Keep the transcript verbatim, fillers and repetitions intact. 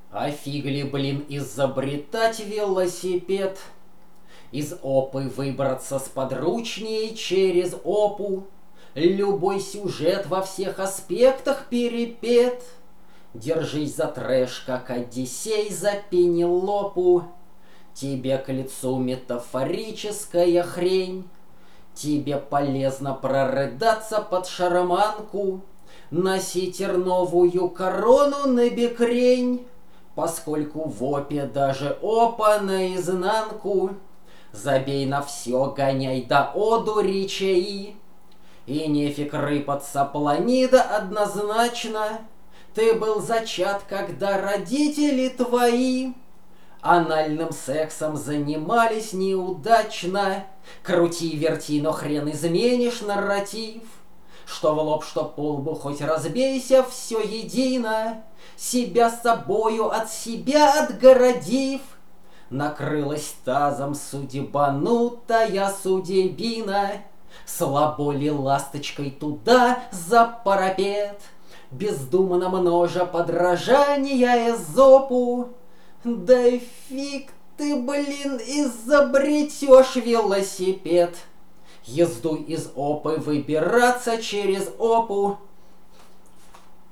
А фигли, блин, изобретать велосипед. Из опы выбраться сподручнее через опу. Любой сюжет во всех аспектах перепет. Держись за трэш, как Одиссей за Пенелопу. Тебе к лицу метафорическая хрень. Тебе полезно прорыдаться под шарманку, носить терновую корону на бекрень, поскольку в опе даже опа наизнанку. Забей на все, гоняй до одури чаи. И нефиг рыпаться, планида однозначно. Ты был зачат, когда родители твои анальным сексом занимались неудачно. Крути-верти, но хрен изменишь нарратив. Что в лоб, что по лбу, хоть разбейся, все едино. Себя собою от себя отгородив, накрылась тазом судебанутая судебина. Слабо ли ласточкой туда за парапет, бездумно множа подражания Эзопу. Да и фиг ты, блин, изобретешь велосипед. Езду из опы выбираться через опу